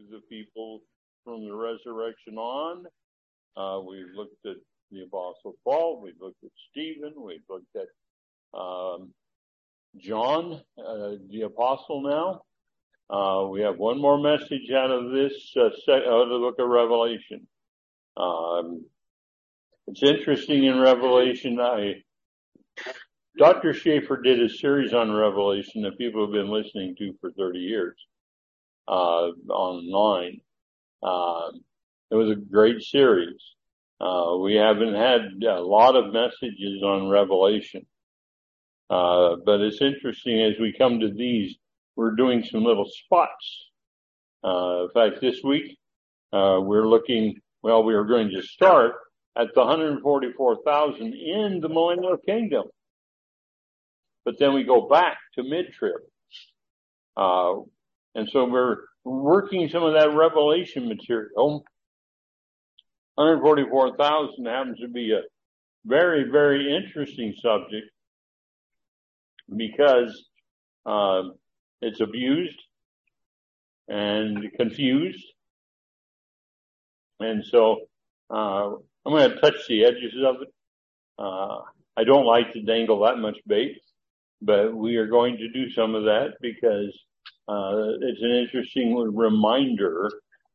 the people from the resurrection on. We've looked at the Apostle Paul. We've looked at Stephen. We've looked at John, the Apostle now. We have one more message out of this, out of the book of Revelation. It's interesting in Revelation. Dr. Schaefer did a series on Revelation that people have been listening to for 30 years online. It was a great series. We haven't had a lot of messages on Revelation. But it's interesting as we come to these, we're doing some little spots. In fact, this week, we are going to start at the 144,000 in the millennial kingdom. But then we go back to mid-trib. And so we're working some of that Revelation material. 144,000 happens to be a very, very interesting subject because it's abused and confused. And so I'm going to touch the edges of it. I don't like to dangle that much bait, but we are going to do some of that because it's an interesting reminder.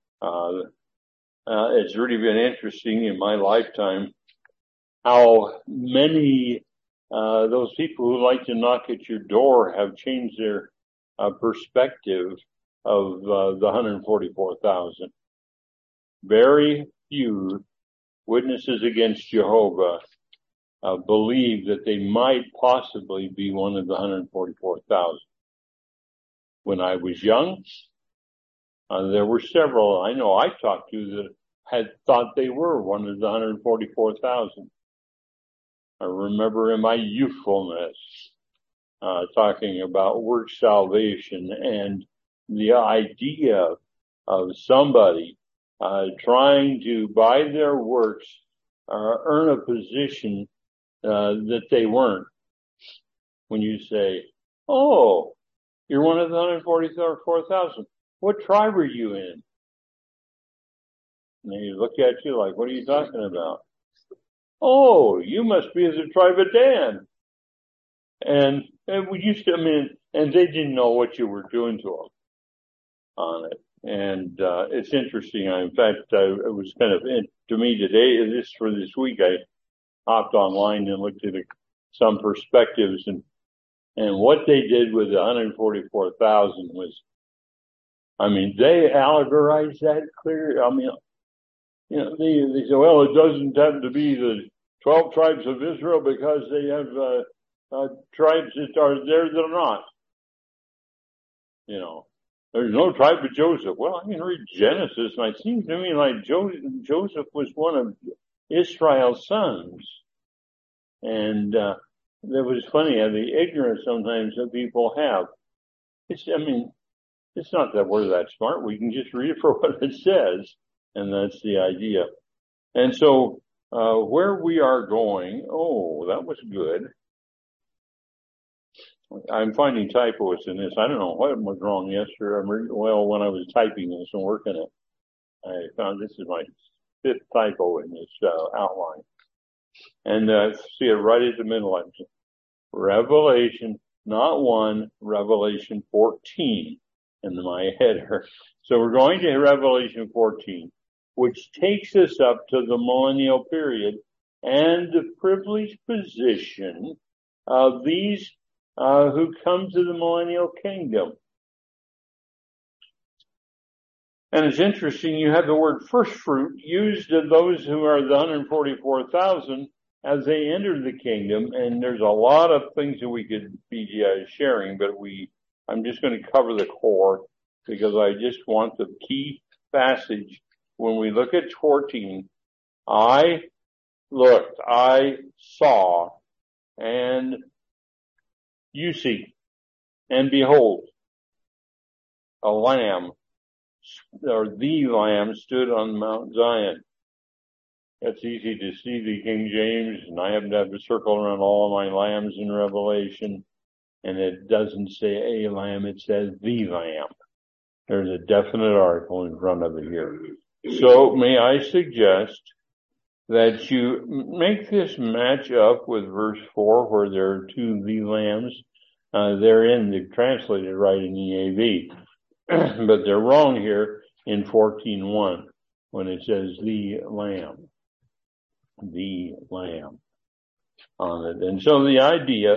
It's really been interesting in my lifetime how many those people who like to knock at your door have changed their perspective of the 144,000. Very few witnesses against Jehovah believe that they might possibly be one of the 144,000. When I was young, there were several I know I talked to that had thought they were one of the 144,000. I remember in my youthfulness talking about work salvation and the idea of somebody trying to, by their works, earn a position that they weren't. When you say, oh, you're one of the 144,000. What tribe are you in? And they look at you like, what are you talking about? Oh, you must be of the tribe of Dan. And we used to, and they didn't know what you were doing to them on it. And it's interesting. In fact, it was kind of to me today, for this week, I hopped online and looked at some perspectives and what they did with the 144,000 was, they allegorized that clear. They say, well, it doesn't have to be the 12 tribes of Israel because they have tribes that are there that are not. There's no tribe of Joseph. Well, I can read Genesis, and it seems to me like Joseph was one of Israel's sons. And that was funny how the ignorance sometimes that people have. It's not that we're that smart. We can just read it for what it says, and that's the idea. And so where we are going, that was good. I'm finding typos in this. I don't know what was wrong yesterday. When I was typing this and working it, I found this is my 5th typo in this outline. And see it right at the middle. Revelation, not 1, Revelation 14 in my header. So we're going to Revelation 14, which takes us up to the millennial period and the privileged position of these who come to the millennial kingdom. And it's interesting, you have the word first fruit used of those who are the 144,000 as they enter the kingdom. And there's a lot of things that we could be sharing, but I'm just going to cover the core because I just want the key passage. When we look at 14, I saw, and you see, and behold, a lamb, or the lamb, stood on Mount Zion. That's easy to see, the King James, and I happen to have a circle around all of my lambs in Revelation, and it doesn't say a lamb, it says the lamb. There's a definite article in front of it here. So may I suggest that you make this match up with verse 4 where there are two the lambs. They're translated right in EAV. But they're wrong here in 14:1 when it says the lamb on it. And so the idea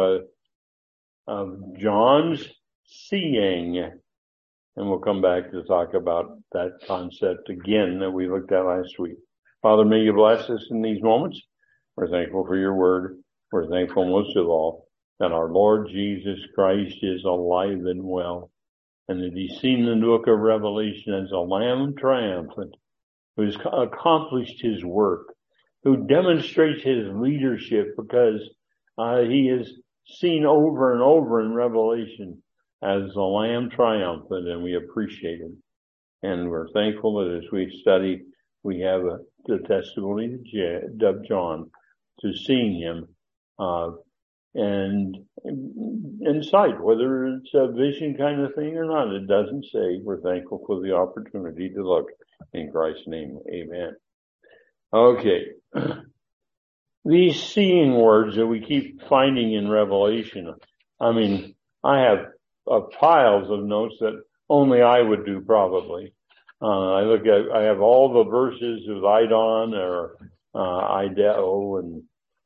of John's seeing, and we'll come back to talk about that concept again that we looked at last week. Father, may you bless us in these moments. We're thankful for your word. We're thankful most of all that our Lord Jesus Christ is alive and well, and that he's seen in the book of Revelation as a Lamb triumphant, who's accomplished his work, who demonstrates his leadership because he is seen over and over in Revelation as the Lamb triumphant, and we appreciate him. And we're thankful that as we study, we have the testimony of John to seeing him and in sight, whether it's a vision kind of thing or not, it doesn't say. We're thankful for the opportunity to look. In Christ's name, amen. Okay. These seeing words that we keep finding in Revelation, I mean, I have piles of notes that only I would do probably. I have all the verses of Idon or Ideo and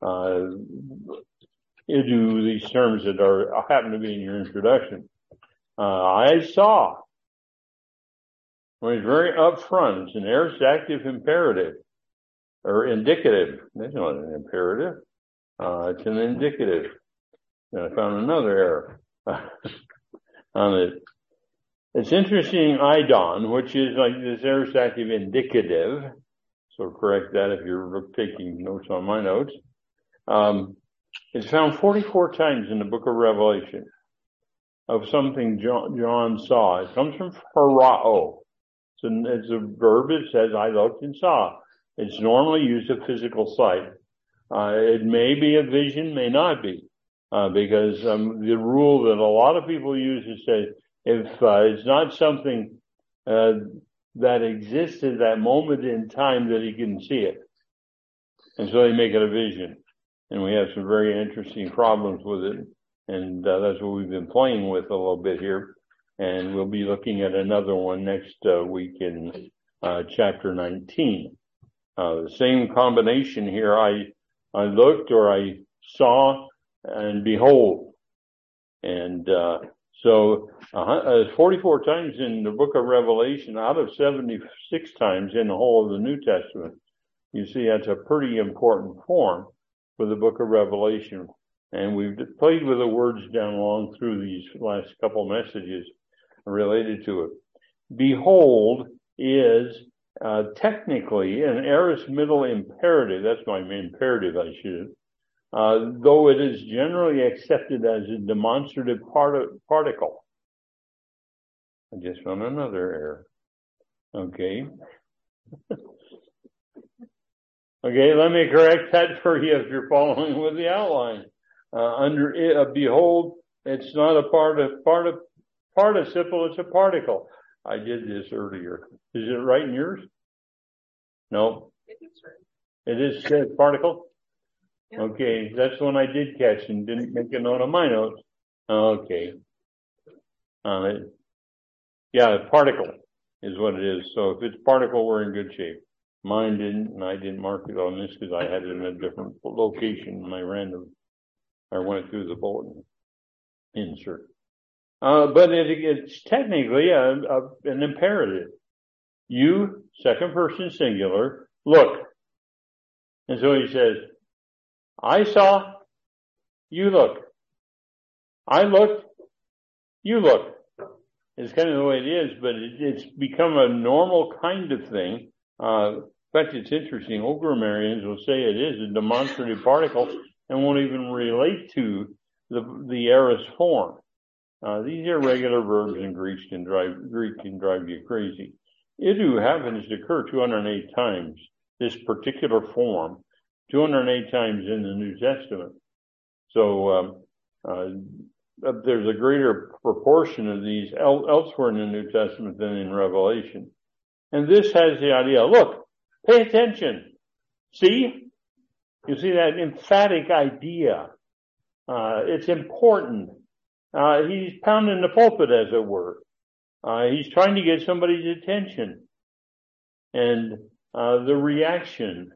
Idu, these terms that happen to be in your introduction. I saw. Well, it's very upfront. It's an aorist active imperative or indicative. That's not an imperative. It's an indicative. And I found another error on it. It's interesting, Idon, which is like this aorist active indicative. So correct that if you're taking notes on my notes. It's found 44 times in the book of Revelation of something John saw. It comes from parao. It's a verb. It says, I looked and saw. It's normally used of physical sight. It may be a vision, may not be, because the rule that a lot of people use is that if it's not something that exists at that moment in time, that he can see it. And so they make it a vision. And we have some very interesting problems with it. And that's what we've been playing with a little bit here. And we'll be looking at another one next week in chapter 19. The same combination here. I looked, or I saw, and behold. And so 44 times in the book of Revelation out of 76 times in the whole of the New Testament. You see, that's a pretty important form for the book of Revelation. And we've played with the words down along through these last couple messages related to it. Behold is technically an aorist middle imperative. That's my imperative, I should. Though it is generally accepted as a demonstrative particle. I just found another error. Okay. Okay, let me correct that for you if you're following with the outline. Under behold, it's not a participle, it's a particle. I did this earlier. Is it right in yours? No. It is right. It is said particle? Yeah. Okay, that's the one I did catch and didn't make a note on my notes. Okay. Yeah, particle is what it is. So if it's particle, we're in good shape. Mine didn't, and I didn't mark it on this because I had it in a different location when I went through the bulletin insert. But it's technically an imperative. You, second person singular, look. And so he says, I saw, you look. I looked, you look. It's kind of the way it is, but it's become a normal kind of thing. In fact, it's interesting. Old grammarians will say it is a demonstrative particle and won't even relate to the aorist form. These irregular verbs in Greek can drive you crazy. Idu happens to occur 208 times, this particular form, 208 times in the New Testament. So there's a greater proportion of these elsewhere in the New Testament than in Revelation. And this has the idea, look, pay attention. See? You see that emphatic idea. It's important. He's pounding the pulpit, as it were. He's trying to get somebody's attention. And the reaction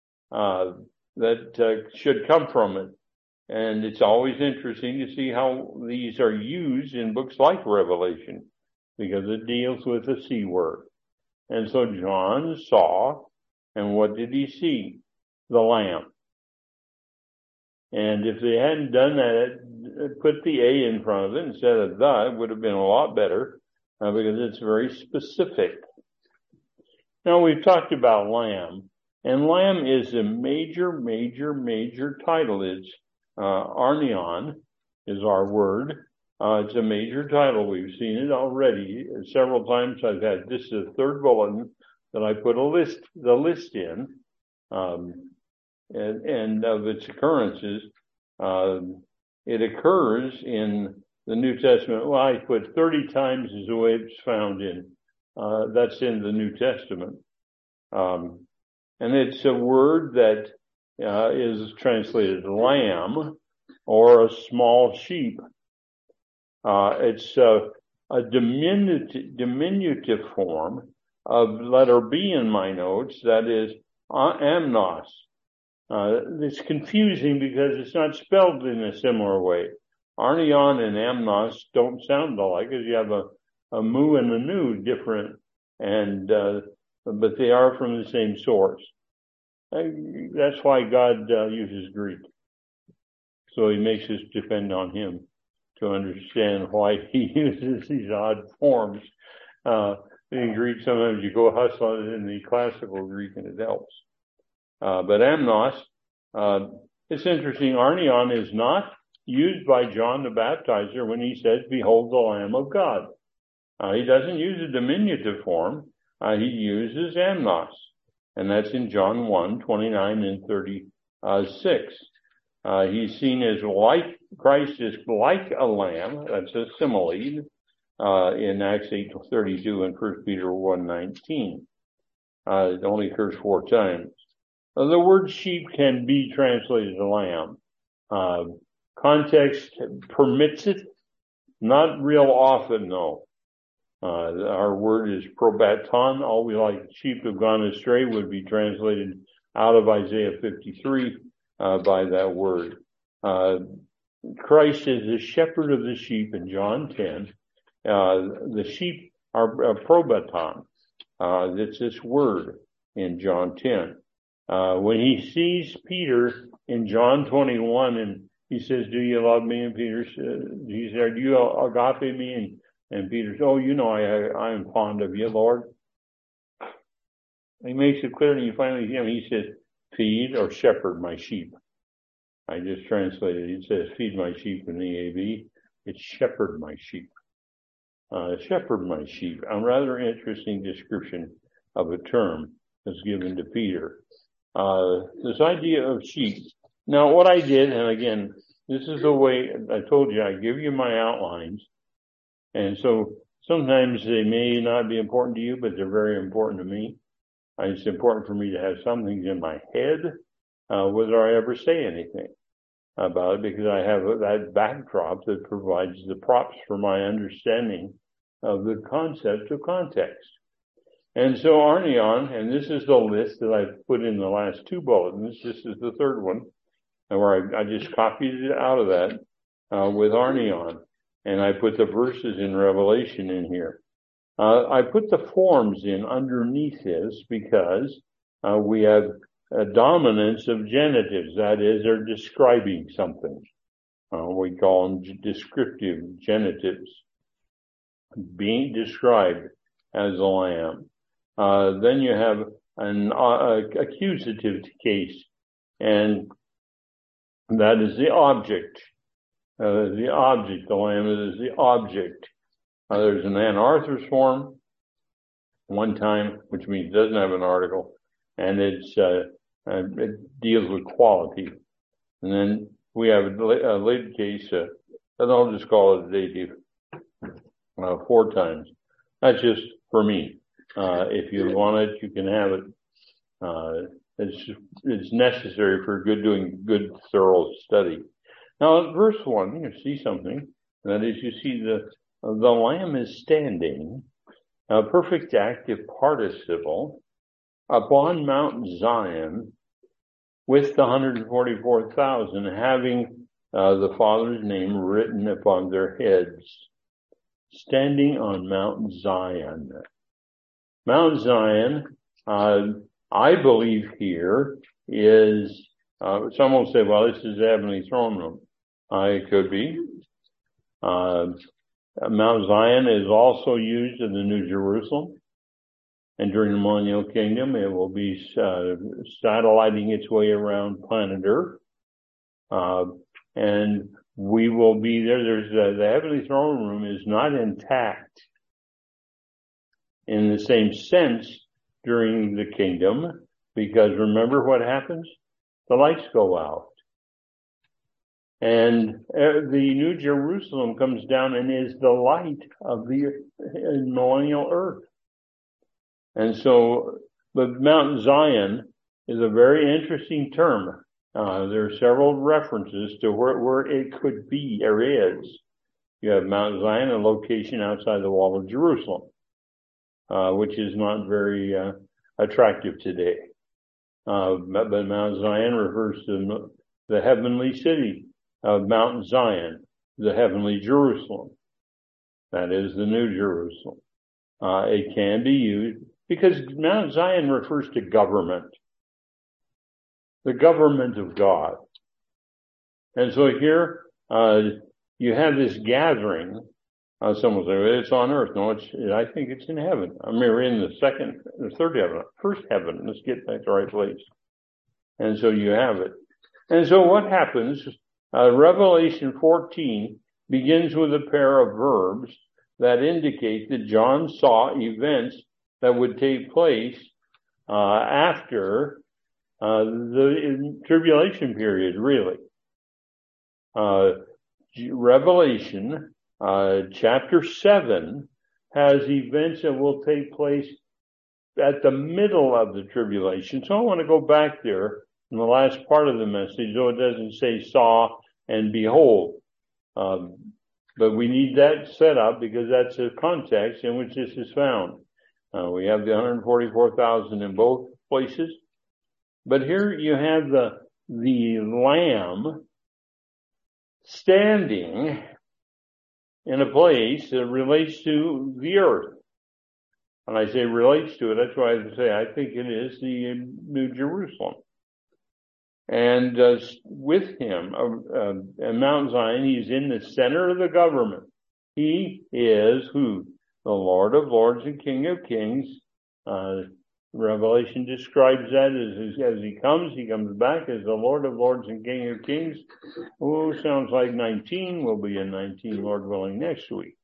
that should come from it. And it's always interesting to see how these are used in books like Revelation, because it deals with the C word. And so John saw, and what did he see? The Lamb. And if they hadn't done that, put the A in front of it instead of the, it would have been a lot better, because it's very specific. Now, we've talked about Lamb, and Lamb is a major title. It's Arnion is our word. It's a major title. We've seen it already several times. This is the third bulletin that I put the list in, and of its occurrences. It occurs in the New Testament. Well, I put 30 times is the way it's found in. That's in the New Testament. And it's a word that is translated lamb or a small sheep. It's a diminutive form of letter B in my notes, that is amnos. It's confusing because it's not spelled in a similar way. Arnion and amnos don't sound alike, because you have a mu and a nu different, and but they are from the same source. That's why God uses Greek. So he makes us depend on him to understand why he uses these odd forms. In Greek, sometimes you go hustle it in the classical Greek and it helps. But amnos, it's interesting. Arnion is not used by John the Baptizer when he says, "Behold the Lamb of God." He doesn't use a diminutive form. He uses amnos. And that's in John 1:29 and 36. He's seen as like, Christ is like a lamb. That's a simile in Acts 8:32 and 1 Peter 1:19. It only occurs 4 times. The word sheep can be translated lamb. Context permits it. Not real often, though. Our word is probaton. All we like sheep have gone astray would be translated out of Isaiah 53 by that word. Christ is the shepherd of the sheep in John 10. The sheep are probaton. It's this word in John 10. When he sees Peter in John 21 and he says, "Do you love me?" And Peter says, he said, "Do you agape me?" And Peter says, "Oh, you know, I am fond of you, Lord." He makes it clear, and you finally hear him. He says, "Feed or shepherd my sheep." I just translated it. It says, "Feed my sheep" in the EAV. It's shepherd my sheep. Shepherd my sheep. A rather interesting description of a term that's given to Peter. This idea of sheep. Now, what I did, and again, this is the way I told you, I give you my outlines. And so sometimes they may not be important to you, but they're very important to me. It's important for me to have some things in my head, whether I ever say anything about it, because I have that backdrop that provides the props for my understanding of the concept of context. And so Arnion, and this is the list that I've put in the last 2 bulletins. This is the third one, where I just copied it out of that with Arnion. And I put the verses in Revelation in here. I put the forms in underneath this because we have a dominance of genitives. That is, they're describing something. We call them descriptive genitives. Being described as a lamb. Then you have an accusative case, and that is the object. The lamb is the object. There's an anarthrous form, one time, which means it doesn't have an article, and it deals with quality. And then we have a later case, And I'll just call it a dative 4 times. That's just for me. If you want it, you can have it. It's necessary for doing good, thorough study. Now, verse 1, you see something. That is, you see the Lamb is standing, a perfect active participle, upon Mount Zion with the 144,000, having the Father's name written upon their heads, standing on Mount Zion. Mount Zion, I believe here is, some will say, well, this is the heavenly throne room. It could be. Mount Zion is also used in the New Jerusalem. And during the Millennial Kingdom, it will be satelliting its way around planet Earth. And we will be there. The heavenly throne room is not intact in the same sense during the kingdom, because remember what happens? The lights go out. And the New Jerusalem comes down and is the light of the millennial earth. And so, but Mount Zion is a very interesting term. There are several references to where it could be or is. You have Mount Zion, a location outside the wall of Jerusalem, which is not very attractive today. But Mount Zion refers to the heavenly city of Mount Zion, the heavenly Jerusalem. That is the New Jerusalem. It can be used because Mount Zion refers to government, the government of God. And so here you have this gathering. Some will say, it's on earth. No, I think it's in heaven. I mean, we're in the third heaven, first heaven. Let's get back to the right place. And so you have it. And so what happens, Revelation 14 begins with a pair of verbs that indicate that John saw events that would take place after the tribulation period, really. Revelation chapter 7 has events that will take place at the middle of the tribulation. So I want to go back there in the last part of the message, though it doesn't say saw and behold. But we need that set up because that's the context in which this is found. We have the 144,000 in both places. But here you have the Lamb standing in a place that relates to the earth. And I say relates to it, that's why I say I think it is the New Jerusalem. And with him, at Mount Zion, he's in the center of the government. He is who? The Lord of Lords and King of Kings. Revelation describes that as he comes back as the Lord of Lords and King of Kings. Oh, sounds like 19. We'll be in 19, Lord willing, next week.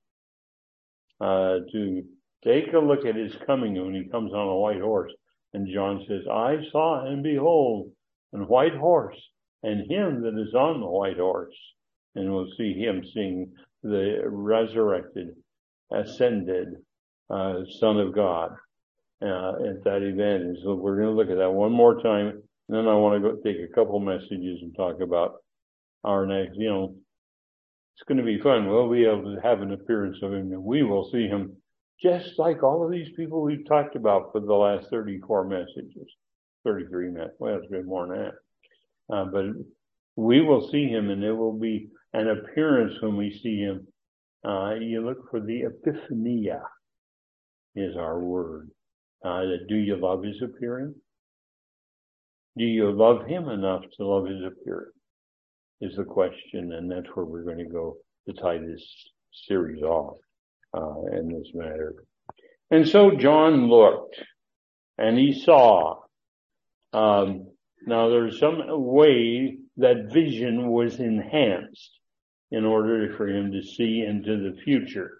To take a look at his coming when he comes on a white horse. And John says, I saw and behold, a white horse, and him that is on the white horse. And we'll see him seeing the resurrected, ascended Son of God at that event. And so we're going to look at that one more time. And then I want to go take a couple messages and talk about our next, it's going to be fun. We'll be able to have an appearance of him, and we will see him just like all of these people we've talked about for the last 34 messages. 33 minutes. Well, it's been more than that. But we will see him, and there will be an appearance when we see him. You look for the epiphania is our word. Do you love his appearing? Do you love him enough to love his appearing? Is the question, and that's where we're going to go to tie this series off in this matter. And so John looked, and he saw. Now there's some way that vision was enhanced in order for him to see into the future.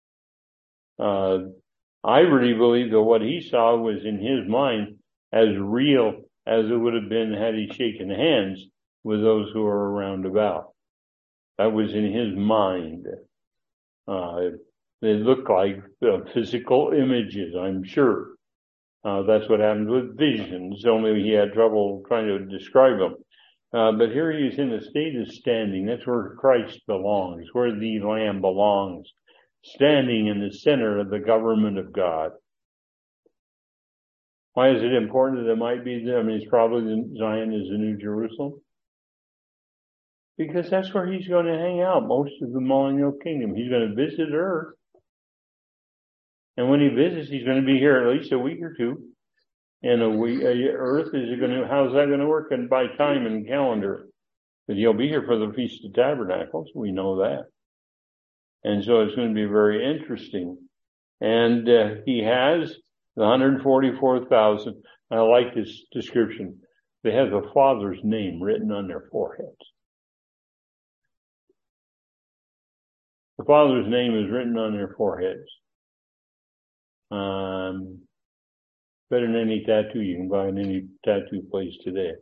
I really believe that what he saw was in his mind as real as it would have been had he shaken hands with those who are around about. That was in his mind. They look like physical images, I'm sure. That's what happens with visions, only he had trouble trying to describe them. But here he is in a state of standing. That's where Christ belongs, where the Lamb belongs, standing in the center of the government of God. Why is it important that it might be there? I mean, it's probably Zion is the New Jerusalem. Because that's where he's going to hang out most of the millennial kingdom. He's going to visit earth. And when he visits, he's going to be here at least a week or two. And earth is going to, how's that going to work? And by time and calendar. But he'll be here for the Feast of Tabernacles. We know that. And so it's going to be very interesting. And he has the 144,000. I like this description. They have the Father's name written on their foreheads. The Father's name is written on their foreheads. Better than any tattoo you can buy in any tattoo place today.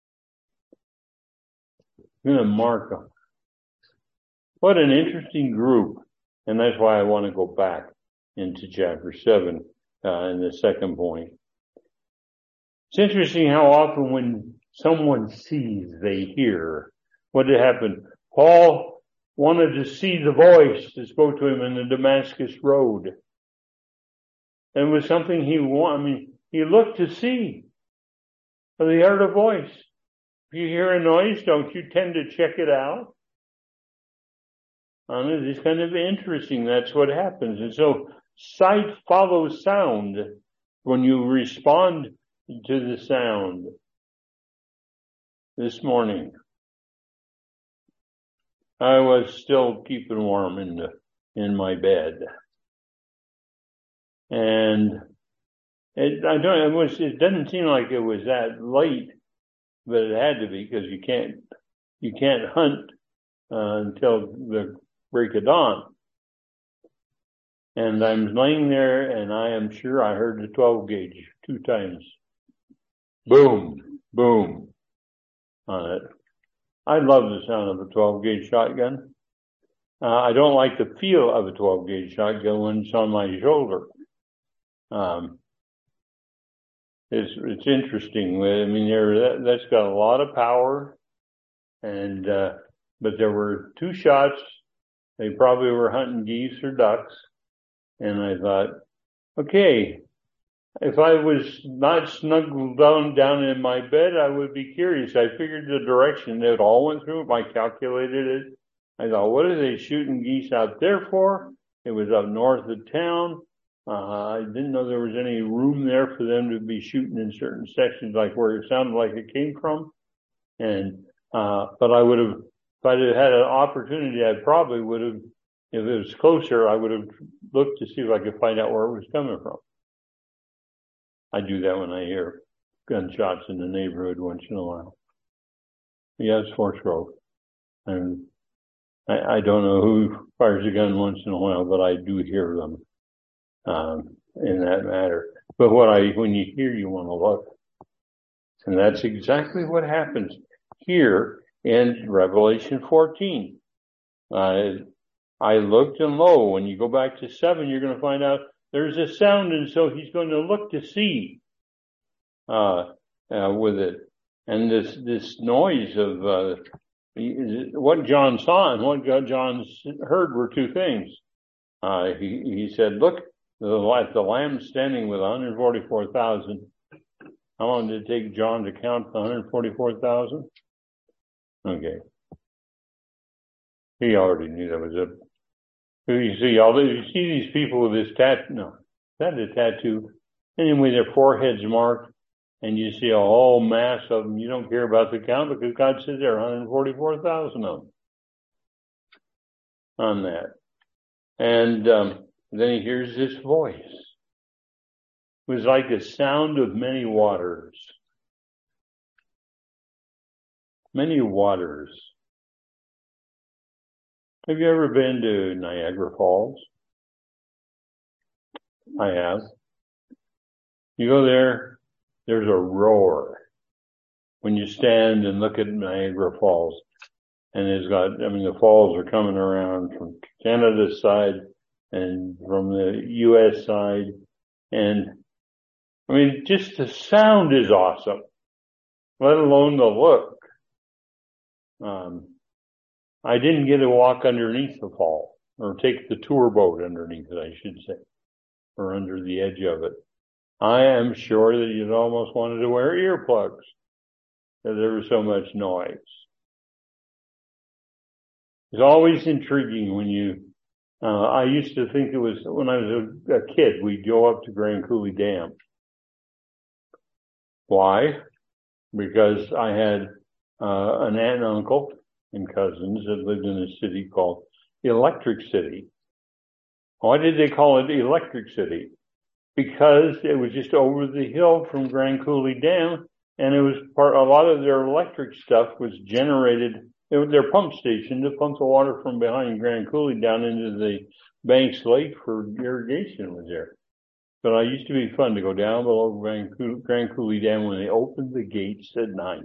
I'm going to mark them. What an interesting group. And that's why I want to go back into chapter 7 in the second point. It's interesting how often when someone sees, they hear. What did happen? Paul wanted to see the voice that spoke to him in the Damascus road. And it was something he wanted. I mean, he looked to see. But he heard a voice. If you hear a noise, don't you tend to check it out? And it's kind of interesting. That's what happens. And so sight follows sound when you respond to the sound. This morning, I was still keeping warm in my bed. And it doesn't seem like it was that late, but it had to be because you can't hunt until the break of dawn. And I'm laying there, and I am sure I heard the 12 gauge 2 times. Boom, boom on it. I love the sound of a 12 gauge shotgun. I don't like the feel of a 12 gauge shotgun when it's on my shoulder. It's interesting. I mean, that's got a lot of power, and but there were 2 shots. They probably were hunting geese or ducks, and I thought, okay, if I was not snuggled down in my bed, I would be curious. I figured the direction it all went through. I calculated it. I thought, what are they shooting geese out there for? It was up north of town. I didn't know there was any room there for them to be shooting in certain sections, like where it sounded like it came from. And, but I would have, if I'd have had an opportunity, I probably would have, if it was closer, I would have looked to see if I could find out where it was coming from. I do that when I hear gunshots in the neighborhood once in a while. Yeah, it's 4-stroke. And I don't know who fires a gun once in a while, but I do hear them. In that matter. But when you hear, you want to look. And that's exactly what happens here in Revelation 14. I looked, and lo, when you go back to 7, you're going to find out there's a sound, and so he's going to look to see, with it. And this noise of, what John saw and what John heard were 2 things. He said, look, the Lamb standing with 144,000. How long did it take John to count the 144,000? Okay. He already knew that was it. You see these people with this tattoo. No, that's a tattoo. Anyway, their foreheads marked, and you see a whole mass of them. You don't care about the count because God says there are 144,000 of them on that. And then he hears this voice. It was like the sound of many waters. Many waters. Have you ever been to Niagara Falls? I have. You go there, there's a roar when you stand and look at Niagara Falls. And the falls are coming around from Canada's side and from the U.S. side. And just the sound is awesome, let alone the look. I didn't get to walk underneath the fall or take the tour boat underneath it, I should say, or under the edge of it. I am sure that you'd almost wanted to wear earplugs because there was so much noise. It's always intriguing when I used to think it was, when I was a kid, we'd go up to Grand Coulee Dam. Why? Because I had an aunt and uncle and cousins that lived in a city called Electric City. Why did they call it Electric City? Because it was just over the hill from Grand Coulee Dam, and it was a lot of their electric stuff was generated. It was their pump station to pump the water from behind Grand Coulee down into the Banks Lake for irrigation was there. But it used to be fun to go down below Grand Coulee Dam when they opened the gates at night.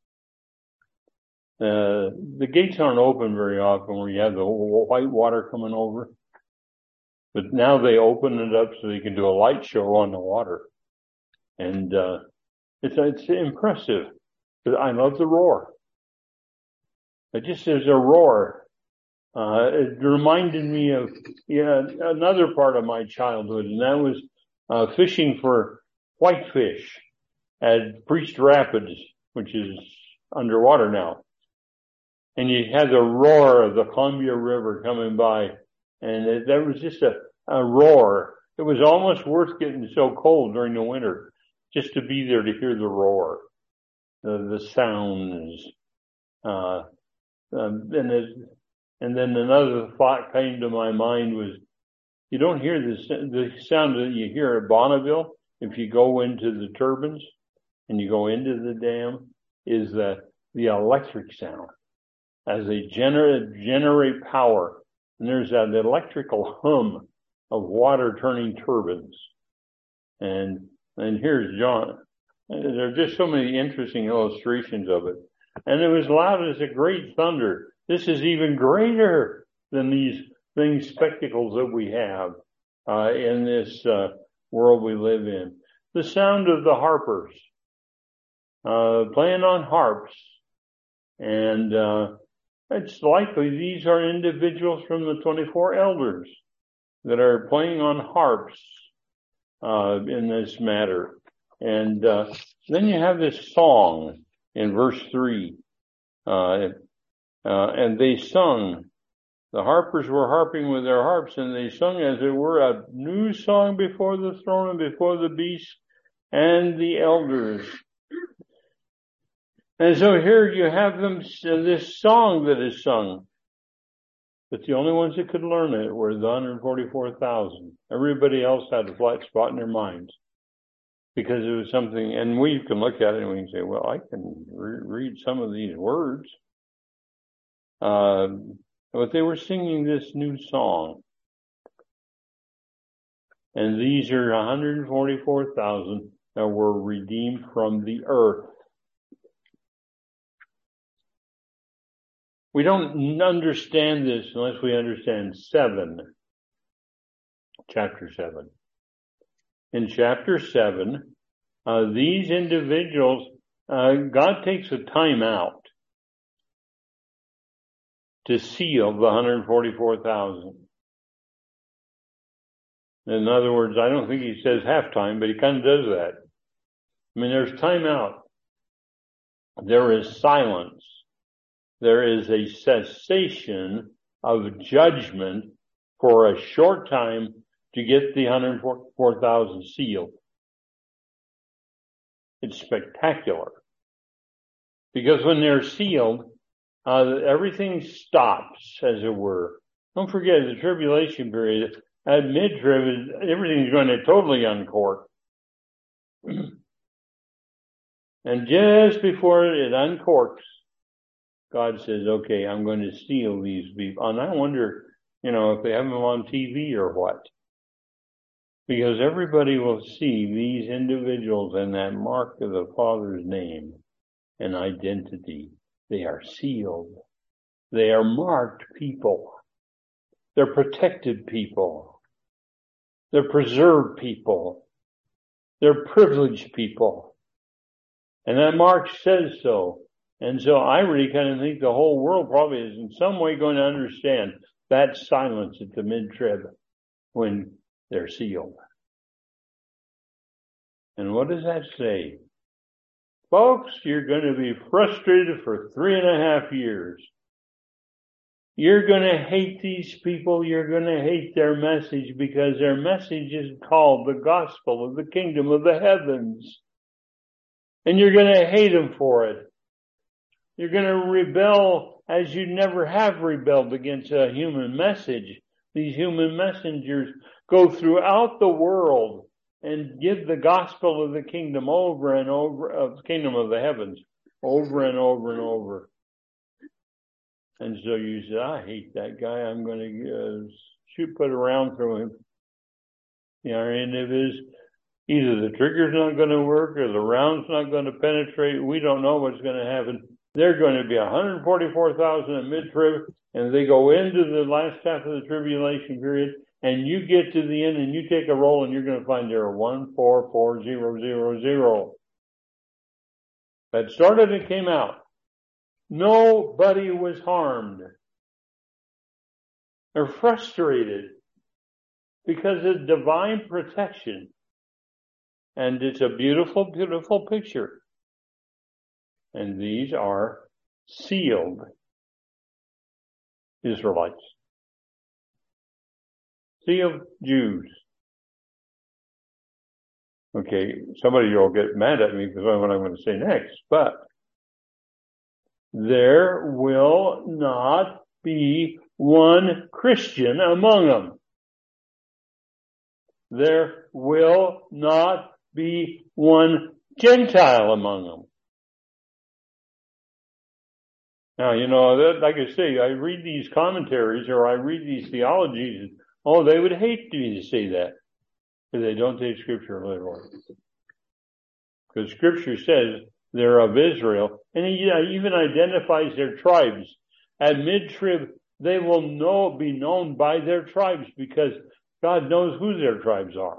The gates aren't open very often where you have the white water coming over. But now they open it up so they can do a light show on the water. And it's impressive. I love the roar. It just is a roar. It reminded me of another part of my childhood, and that was fishing for whitefish at Priest Rapids, which is underwater now. And you had the roar of the Columbia River coming by, and there was just a roar. It was almost worth getting so cold during the winter just to be there to hear the roar, the sounds. And then another thought came to my mind was, you don't hear the sound that you hear at Bonneville if you go into the turbines and you go into the dam, is the electric sound as they generate power. And there's that electrical hum of water turning turbines. And here's John. There are just so many interesting illustrations of it. And it was loud as a great thunder. This is even greater than these spectacles that we have in this world we live in. The sound of the harpers playing on harps. And it's likely these are individuals from the 24 elders that are playing on harps in this matter. And then you have this song in verse 3. And they sung. The harpers were harping with their harps, and they sung as it were a new song before the throne and before the beast and the elders. And so here you have them, this song that is sung. But the only ones that could learn it were the 144,000. Everybody else had a flat spot in their minds. Because it was something, and we can look at it and we can say, well, I can read some of these words. But they were singing this new song. And these are 144,000 that were redeemed from the earth. We don't understand this unless we understand chapter 7. In chapter 7, these individuals, God takes a time out to seal the 144,000. In other words, I don't think he says halftime, but he kind of does that. There's time out. There is silence. There is a cessation of judgment for a short time to get the 144,000 sealed. It's spectacular. Because when they're sealed, everything stops, as it were. Don't forget the tribulation period. At mid-trib, everything's going to totally uncork. And just before it uncorks, God says, okay, I'm going to seal these people. And I wonder, if they have them on TV or what. Because everybody will see these individuals and that mark of the Father's name and identity. They are sealed. They are marked people. They're protected people. They're preserved people. They're privileged people. And that mark says so. And so I really kind of think the whole world probably is in some way going to understand that silence at the mid-trib when they're sealed. And what does that say? Folks, you're going to be frustrated for 3.5 years. You're going to hate these people. You're going to hate their message because their message is called the gospel of the kingdom of the heavens. And you're going to hate them for it. You're going to rebel as you never have rebelled against a human message. These human messengers go throughout the world and give the gospel of the kingdom over and over, of the kingdom of the heavens, over and over and over. And so you say, I hate that guy. I'm going to put a round through him. You know, and if either the trigger's not going to work or the round's not going to penetrate, we don't know what's going to happen. They're going to be 144,000 at mid-trib, and they go into the last half of the tribulation period, and you get to the end and you take a roll and you're going to find there are 144000. That started and came out. Nobody was harmed. They're frustrated because of divine protection. And it's a beautiful, beautiful picture. And these are sealed Israelites. Sealed Jews. Okay, somebody will get mad at me because of what I'm going to say next, but there will not be one Christian among them. There will not be one Gentile among them. Now, you know, like I say, I read these commentaries or I read these theologies, and, they would hate me to say that because they don't take Scripture literally. Because Scripture says they're of Israel, and he even identifies their tribes. At mid-trib, they will be known by their tribes because God knows who their tribes are.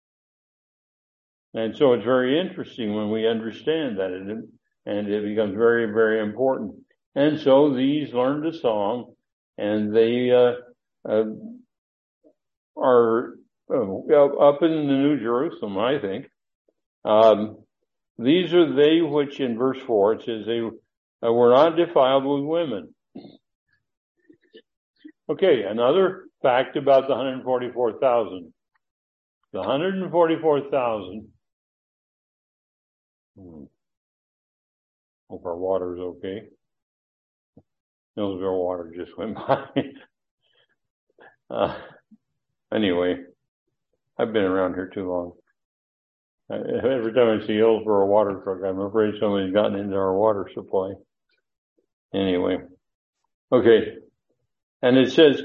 And so it's very interesting when we understand that, and it becomes very, very important. And so these learned a song, and they are up in the New Jerusalem, I think. These are they which, in verse 4, it says they were not defiled with women. Okay, another fact about the 144,000. The 144,000. Hope our water's okay. Millsville water just went by. Anyway, I've been around here too long. Every time I see Hillsborough water truck, I'm afraid somebody's gotten into our water supply. Anyway, okay, and it says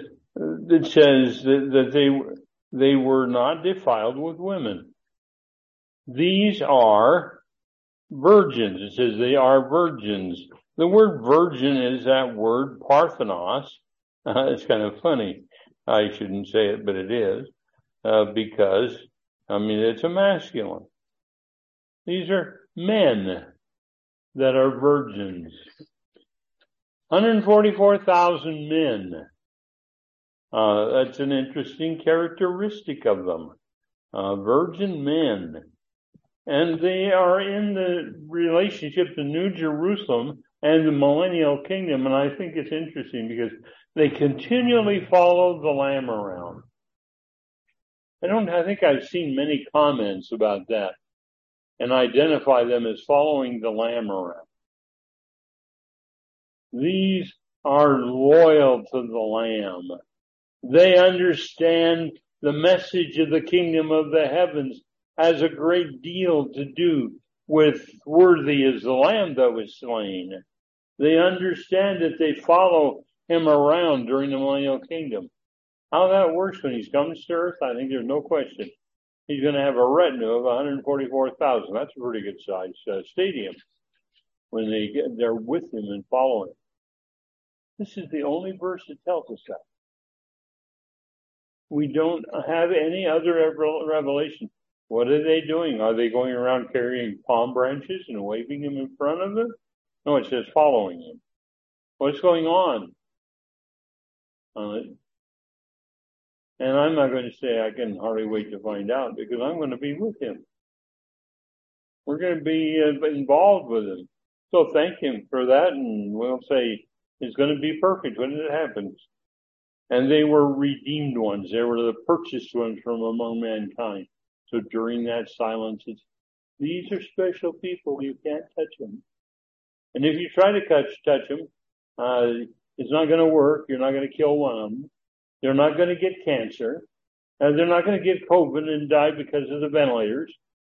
that they were not defiled with women. These are virgins. It says they are virgins. The word virgin is that word Parthenos. It's kind of funny. I shouldn't say it, but it is, because, it's a masculine. These are men that are virgins. 144,000 men. That's an interesting characteristic of them. Virgin men. And they are in the relationship to New Jerusalem and the millennial kingdom. And I think it's interesting because they continually follow the Lamb around. I think I've seen many comments about that and identify them as following the Lamb around. These are loyal to the Lamb. They understand the message of the kingdom of the heavens has a great deal to do with worthy is the Lamb that was slain. They understand that they follow him around during the millennial kingdom. How that works when he comes to earth, I think there's no question. He's going to have a retinue of 144,000. That's a pretty good sized stadium when they're with him and following. This is the only verse that tells us that. We don't have any other revelation. What are they doing? Are they going around carrying palm branches and waving them in front of them? No, it says following him. What's going on? And I'm not going to say I can hardly wait to find out, because I'm going to be with him. We're going to be involved with him. So thank him for that, and we'll say it's going to be perfect when it happens. And they were redeemed ones. They were the purchased ones from among mankind. So during that silence, these are special people. You can't touch them. And if you try to touch them, it's not going to work. You're not going to kill one of them. They're not going to get cancer. They're not going to get COVID and die because of the ventilators.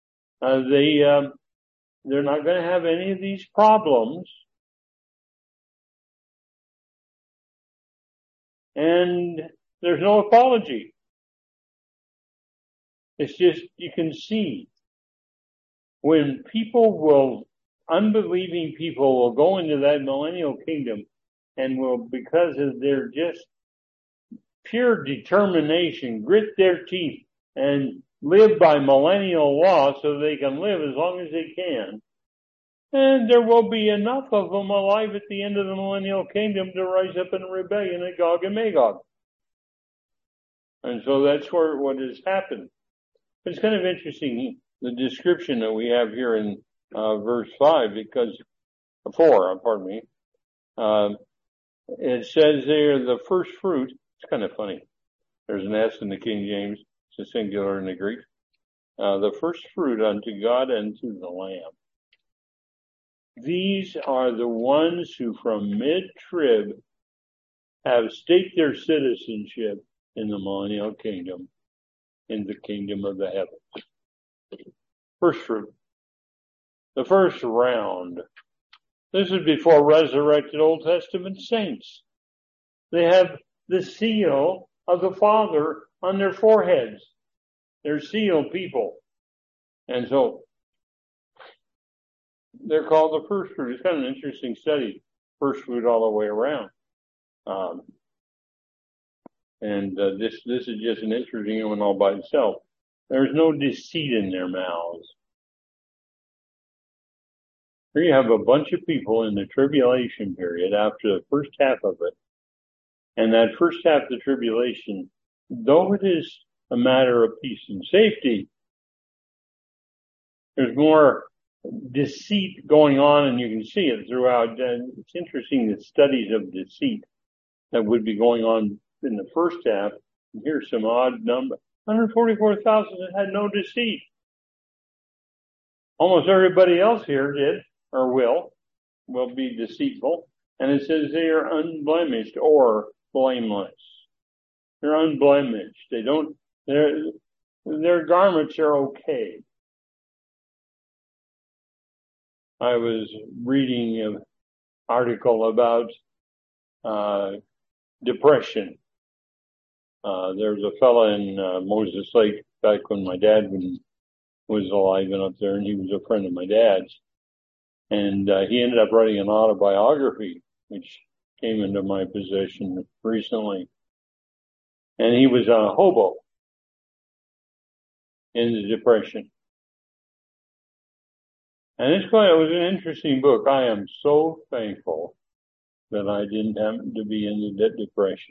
They're not going to have any of these problems. And there's no apology. It's just, you can see when unbelieving people will go into that millennial kingdom and will, because of their just pure determination, grit their teeth and live by millennial law so they can live as long as they can. And there will be enough of them alive at the end of the millennial kingdom to rise up in a rebellion at Gog and Magog. And so that's what has happened. It's kind of interesting, the description that we have here in verse 4, it says there, the first fruit. It's kind of funny. There's an S in the King James. It's a singular in the Greek. The first fruit unto God and to the Lamb. These are the ones who from mid-trib have staked their citizenship in the millennial kingdom, in the kingdom of the heavens. First fruit. The first round. This is before resurrected Old Testament saints. They have the seal of the Father on their foreheads. They're sealed people. And so they're called the first fruit. It's kind of an interesting study. First fruit all the way around. This is just an interesting one all by itself. There's no deceit in their mouths. Here you have a bunch of people in the tribulation period after the first half of it. And that first half of the tribulation, though it is a matter of peace and safety, there's more deceit going on, and you can see it throughout. And it's interesting, the studies of deceit that would be going on in the first half. And here's some odd number. 144,000 that had no deceit. Almost everybody else here did, or will be deceitful. And it says they are unblemished or blameless. They're unblemished. Their garments are okay. I was reading an article about depression. There's a fella in Moses Lake back when my dad was alive and up there, and he was a friend of my dad's. And he ended up writing an autobiography, which came into my possession recently. And he was a hobo in the Depression. And it was an interesting book. I am so thankful that I didn't happen to be in the Depression.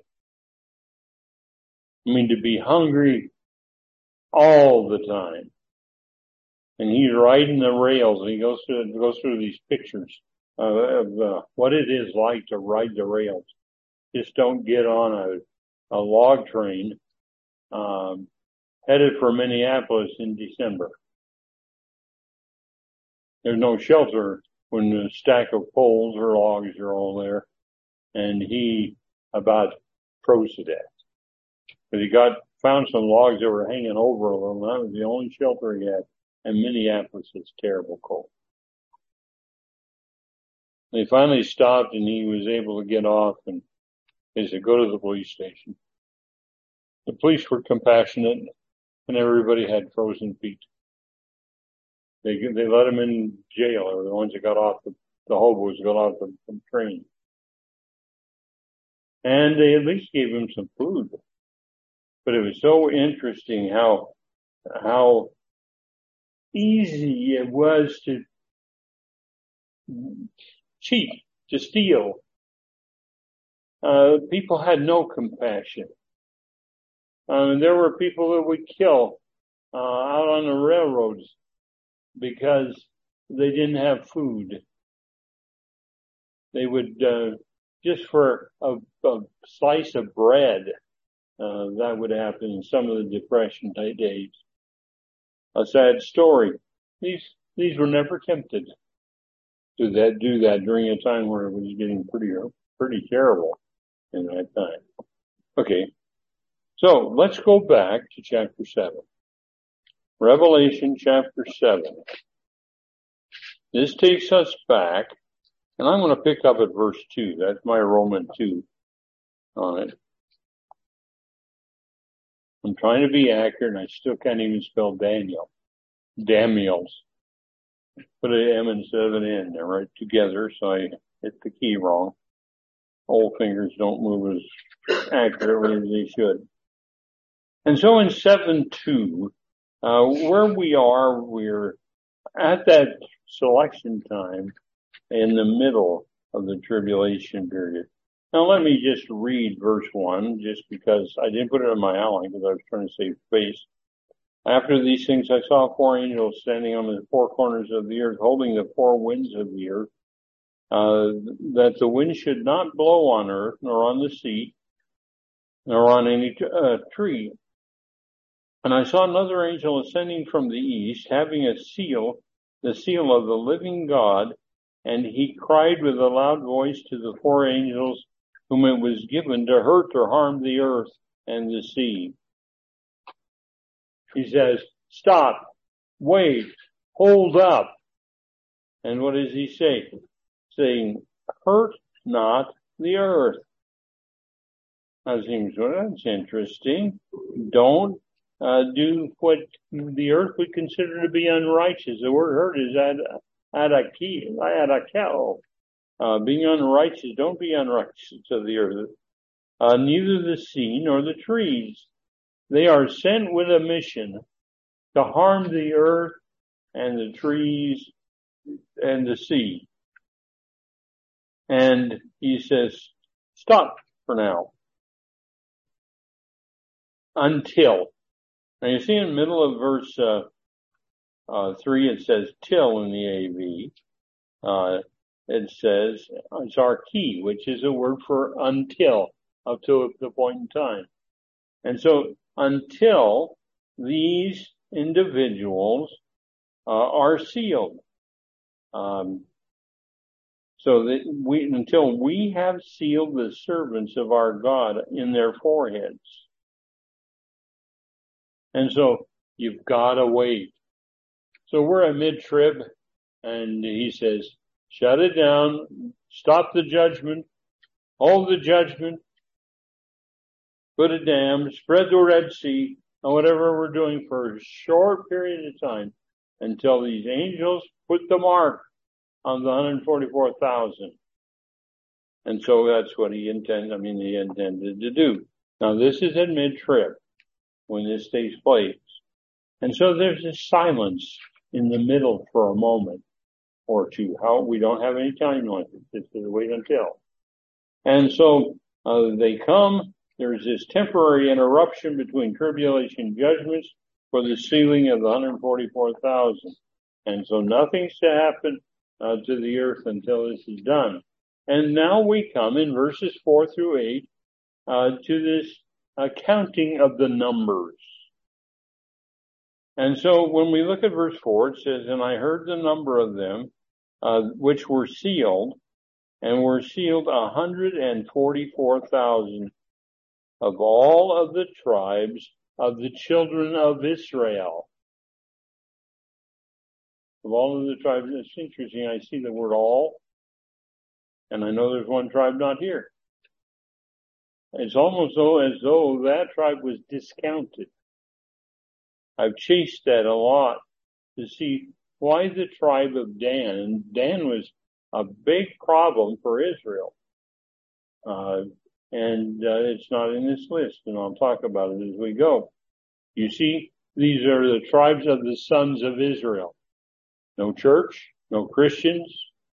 I mean, to be hungry all the time. And he's riding the rails, and he goes through these pictures of what it is like to ride the rails. Just don't get on a log train headed for Minneapolis in December. There's no shelter when the stack of poles or logs are all there, and he about froze to death. But he found some logs that were hanging over a little. That was the only shelter he had. And Minneapolis is terrible cold. They finally stopped, and he was able to get off, and they said, go to the police station. The police were compassionate, and everybody had frozen feet. They let him in jail, or the ones that got off the hobos got off the train. And they at least gave him some food. But it was so interesting how easy it was to cheat, to steal. People had no compassion. There were people that would kill out on the railroads because they didn't have food. They would, just for a slice of bread, that would happen in some of the Depression days. A sad story. These were never tempted to do that during a time where it was getting pretty terrible in that time. Okay. So let's go back to chapter 7. Revelation chapter 7. This takes us back, and I'm going to pick up at verse 2. That's my Roman 2 on it. I'm trying to be accurate, and I still can't even spell Daniel. Daniels. Put an M instead of an N. They're right together, so I hit the key wrong. Old fingers don't move as accurately as they should. And so in 7:2, where we're at that selection time in the middle of the tribulation period. Now let me just read verse 1, just because I didn't put it on my outline because I was trying to save space. After these things I saw 4 angels standing on the 4 corners of the earth, holding the 4 winds of the earth, that the wind should not blow on earth, nor on the sea, nor on any tree. And I saw another angel ascending from the east, having a seal, the seal of the living God, and he cried with a loud voice to the 4 angels whom it was given to hurt or harm the earth and the sea. He says, stop, wait, hold up. And what does he say? Saying, hurt not the earth. That seems, well, that's interesting. Don't do what the earth would consider to be unrighteous. The word hurt is adakel. Being unrighteous, don't be unrighteous to the earth. Neither the sea nor the trees. They are sent with a mission to harm the earth and the trees and the sea. And he says, stop for now. Until. Now you see in the middle of verse 3, it says till in the AV. It says, it's our key, which is a word for until, up to the point in time. And so until these individuals are sealed. So that until we have sealed the servants of our God in their foreheads. And so you've got to wait. So we're at mid-trib, and he says, shut it down, stop the judgment, hold the judgment, put a dam, spread the Red Sea, and whatever we're doing for a short period of time until these angels put the mark on the 144,000. And so that's what he intended to do. Now this is at mid-trib when this takes place. And so there's this silence in the middle for a moment or two. We don't have any time limit. Just wait until. And so they come. There's this temporary interruption between tribulation judgments for the sealing of the 144,000. And so nothing's to happen to the earth until this is done. And now we come in verses 4 through 8 to this counting of the numbers. And so when we look at verse 4, it says, and I heard the number of them which were sealed, and were sealed 144,000 of all of the tribes of the children of Israel. Of all of the tribes, it's interesting, I see the word all, and I know there's one tribe not here. It's almost as though that tribe was discounted. I've chased that a lot to see why the tribe of Dan. And Dan was a big problem for Israel. And and it's not in this list, and I'll talk about it as we go. You see, these are the tribes of the sons of Israel. No church, no Christians,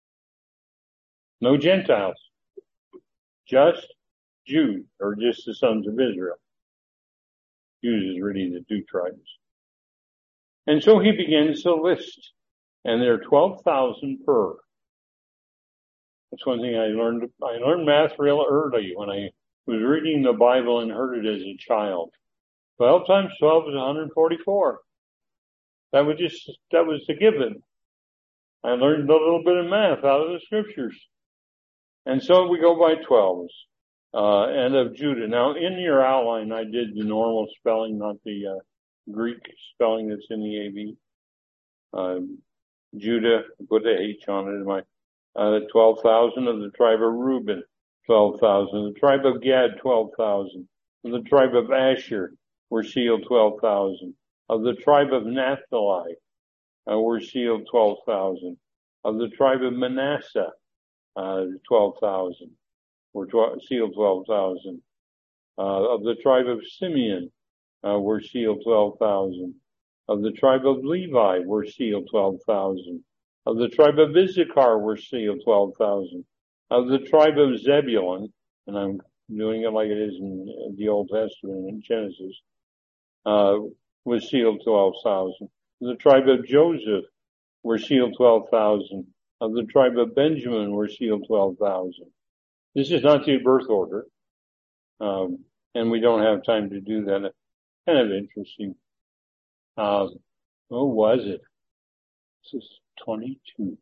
no Gentiles, just Jude, or just the sons of Israel. Jude is really the two tribes. And so he begins the list, and there are 12,000 per. That's one thing I learned. I learned math real early when I was reading the Bible and heard it as a child. 12 times 12 is 144. That was the given. I learned a little bit of math out of the scriptures. And so we go by 12s, and of Judah. Now, in your outline, I did the normal spelling, not the Greek spelling that's in the AV. Judah, put the H on it. 12,000 of the tribe of Reuben, 12,000. The tribe of Gad, 12,000. Of the tribe of Asher were sealed 12,000. Of the tribe of Naphtali were sealed 12,000. Of the tribe of Manasseh, 12,000 were sealed 12,000. Of the tribe of Simeon were sealed 12,000. Of the tribe of Levi were sealed 12,000. Of the tribe of Issachar were sealed 12,000. Of the tribe of Zebulun, and I'm doing it like it is in the Old Testament in Genesis, was sealed 12,000. Of the tribe of Joseph were sealed 12,000. Of the tribe of Benjamin were sealed 12,000. This is not the birth order, and we don't have time to do that. Kind of interesting. What was it? This is 22.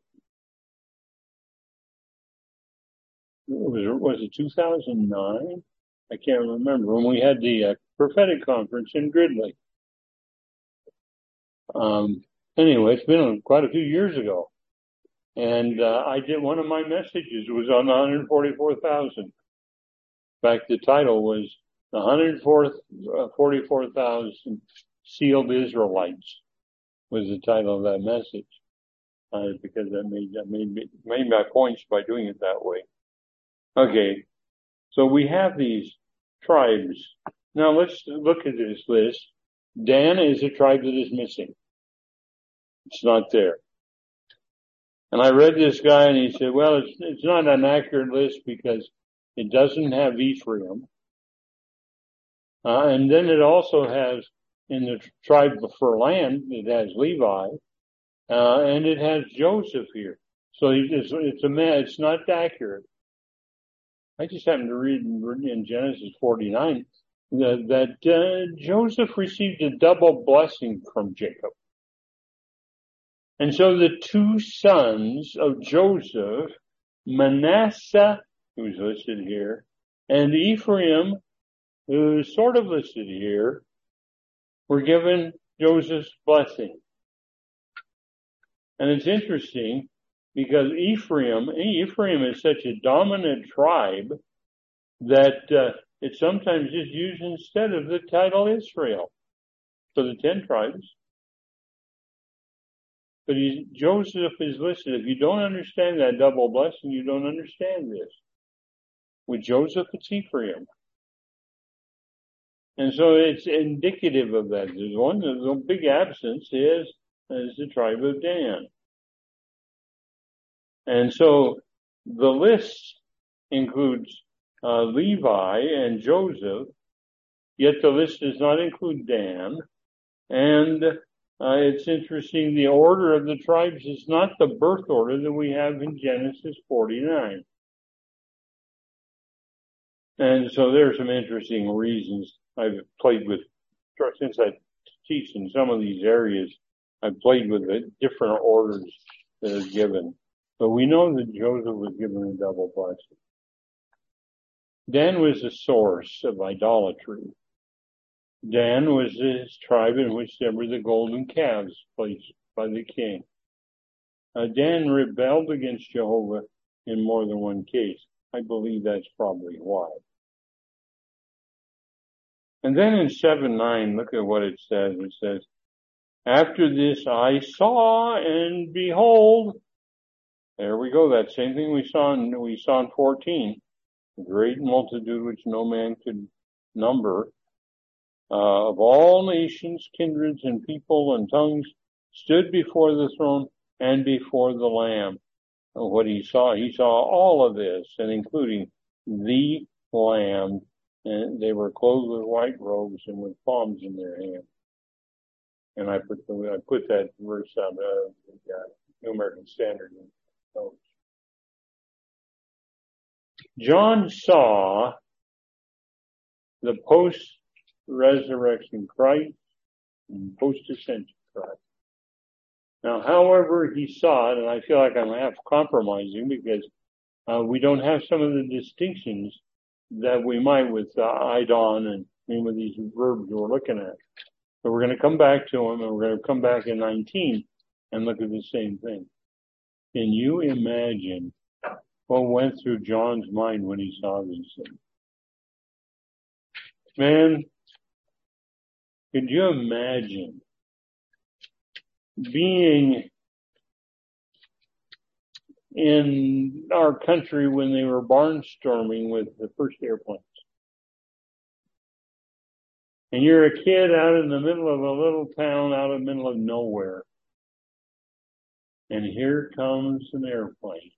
Was it 2009? I can't remember, when we had the prophetic conference in Gridley. Anyway, it's been quite a few years ago. And I did, one of my messages was on the 144,000. In fact, the title was the 144,000 sealed Israelites was the title of that message. Because I made my points by doing it that way. Okay, so we have these tribes. Now let's look at this list. Dan is a tribe that is missing. It's not there. And I read this guy and he said, well, it's not an accurate list because it doesn't have Ephraim. And then it also has, in the tribe for land, it has Levi. And it has Joseph here. So it's not accurate. I just happened to read in Genesis 49 that Joseph received a double blessing from Jacob. And so the two sons of Joseph, Manasseh, who's listed here, and Ephraim, who's sort of listed here, were given Joseph's blessing. And it's interesting because Ephraim is such a dominant tribe that it sometimes is used instead of the title Israel for the 10 tribes. But Joseph is listed. If you don't understand that double blessing, you don't understand this. With Joseph, it's Ephraim. And so it's indicative of that. There's the big absence is the tribe of Dan. And so the list includes Levi and Joseph, yet the list does not include Dan. And it's interesting, the order of the tribes is not the birth order that we have in Genesis 49. And so there are some interesting reasons. I've played with, since I teach in some of these areas, I've played with the different orders that are given. But we know that Joseph was given a double blessing. Dan was the source of idolatry. Dan was this tribe in which there were the golden calves placed by the king. Dan rebelled against Jehovah in more than one case. I believe that's probably why. And then in 7:9, look at what it says. It says, after this I saw, and behold, there we go, that same thing we saw in 14. a great multitude which no man could number, of all nations, kindreds, and people and tongues, stood before the throne and before the Lamb. And what he saw all of this, and including the Lamb, and they were clothed with white robes and with palms in their hand. And I put that verse on the New American Standard notes. John saw the post-resurrection Christ and post-ascension Christ. Now, however he saw it, and I feel like I'm half compromising because we don't have some of the distinctions that we might with Idon and with these verbs we're looking at. So we're going to come back to them, and we're going to come back in 19 and look at the same thing. Can you imagine what went through John's mind when he saw these things? Man, could you imagine being in our country when they were barnstorming with the first airplanes? And you're a kid out in the middle of a little town out in the middle of nowhere. And here comes an airplane.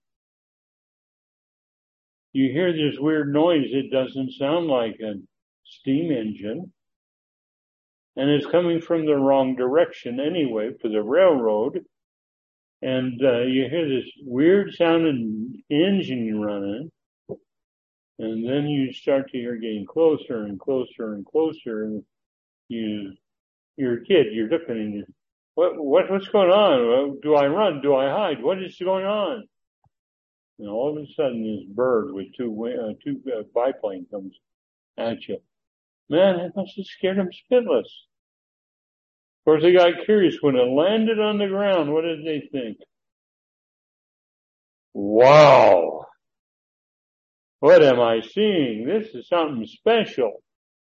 You hear this weird noise. It doesn't sound like a steam engine. And it's coming from the wrong direction anyway for the railroad. And you hear this weird sounding engine running. And then you start to hear getting closer and closer and closer. And you're a kid, you're looking and you, what's going on? Do I run? Do I hide? What is going on? And all of a sudden this bird with two biplane comes at you. Man, that must have scared them spitless. Of course, they got curious. When it landed on the ground, what did they think? Wow! What am I seeing? This is something special.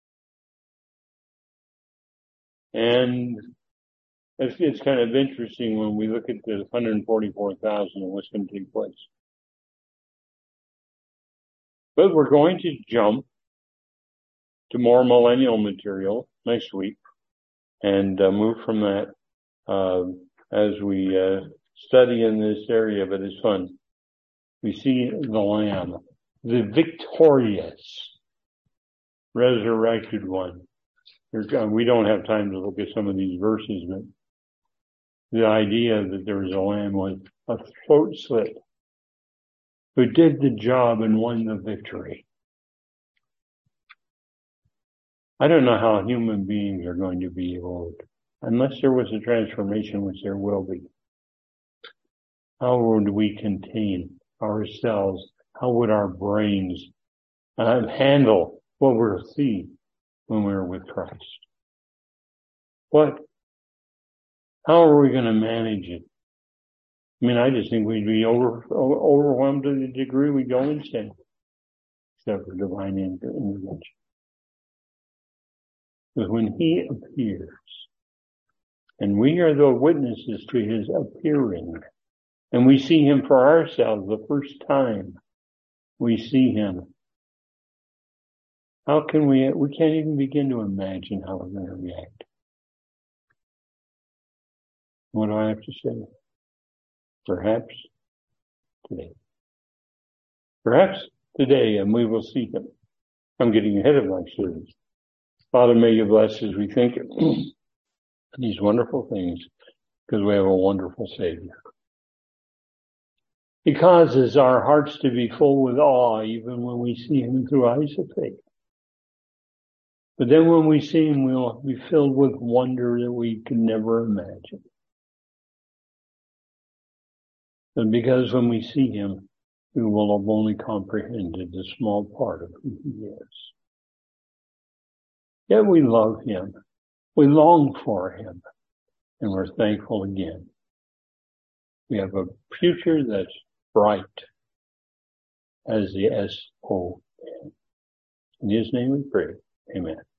And it's kind of interesting when we look at the 144,000 and what's going to take place. But we're going to jump to more millennial material next week and move from that as we study in this area, but it's fun. We see the Lamb, the victorious, resurrected one. We don't have time to look at some of these verses, but the idea that there was a lamb was a throat slit who did the job and won the victory. I don't know how human beings are going to be able, unless there was a transformation, which there will be. How would we contain ourselves? How would our brains handle what we'll see when we're with Christ? How are we going to manage it? I mean, I just think we'd be overwhelmed to the degree we go insane, except for divine intervention. Because when he appears, and we are the witnesses to his appearing, and we see him for ourselves the first time we see him, how can we can't even begin to imagine how we're going to react. What do I have to say? Perhaps today. Perhaps today, and we will see him. I'm getting ahead of my students. Father, may you bless as we think these wonderful things, because we have a wonderful Savior. He causes our hearts to be full with awe, even when we see him through eyes of faith. But then when we see him, we'll be filled with wonder that we can never imagine. And because when we see him, we will have only comprehended a small part of who he is. Yet we love him. We long for him. And we're thankful again. We have a future that's bright as the S-O-N. In his name we pray. Amen.